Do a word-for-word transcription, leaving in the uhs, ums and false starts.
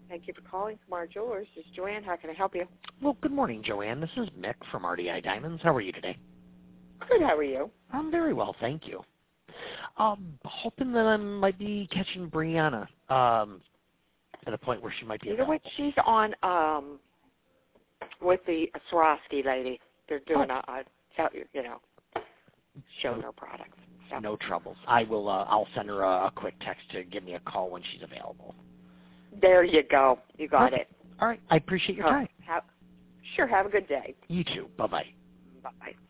Thank you for calling Smart Jewelers. This is Joanne. How can I help you? Well, good morning, Joanne. This is Mick from R D I Diamonds. How are you today? Good. How are you? I'm very well, thank you. Um, hoping that I might be catching Brianna um, at a point where she might be You know available. what? She's on um, with the Swarovski lady. They're doing oh. a, a, you know, showing her products. So. No troubles. I will. Uh, I'll send her a, a quick text to give me a call when she's available. There you go. You got Perfect. it. All right. I appreciate your Oh, time. have, sure. Have a good day. You too. Bye bye. Bye.